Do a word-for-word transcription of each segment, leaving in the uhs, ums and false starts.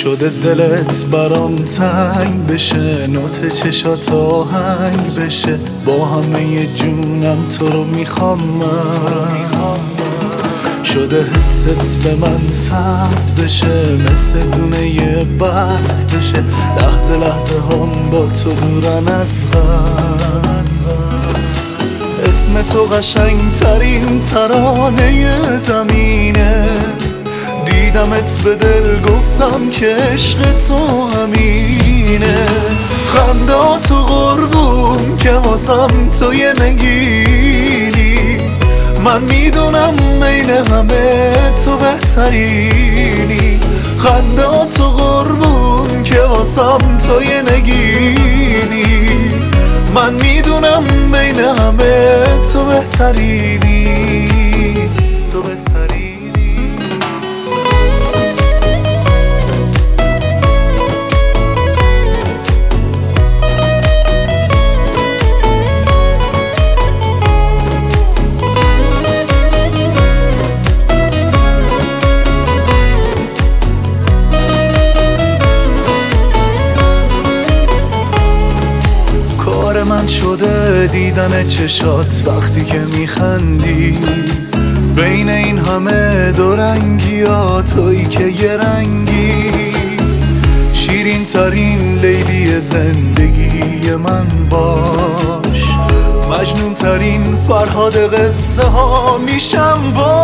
شده دلت برام تنگ بشه، نوت چشات آهنگ بشه، با همه جونم تو رو میخوام من. شده حست به من سرد بشه، مثل دونه یه برف بشه، لحظه لحظه هم با تو دورن از غم. اسم تو قشنگ ترین ترانه زمینه، دیدمت به دل گفتم که عشق تو همینه. خندات و قربون که واسم تو یه نگینی، من میدونم بین همه تو بهترینی. خندات و قربون که واسم تو یه نگینی، من میدونم بین همه تو بهترینی، تو بهترینی. من شده دیدن چشات وقتی که میخندی، بین این همه دو رنگی ها تویی که یه رنگی. شیرین ترین لیلی زندگی من باش، مجنون ترین فرهاد قصه ها میشم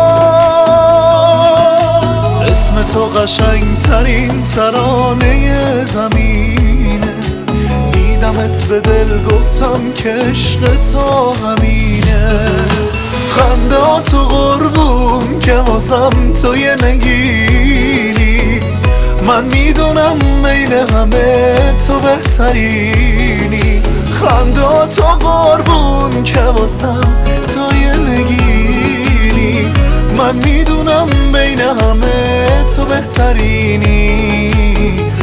باش. اسم تو قشنگ ترین ترانه زمینه، دیدمت به دل گفتم که عشق تو همینه. خندات و قربون که واسم تو یه نگینی، من میدونم بین همه تو بهترینی. خندات و قربون که واسم تو یه نگینی، من میدونم بین همه تو بهترینی.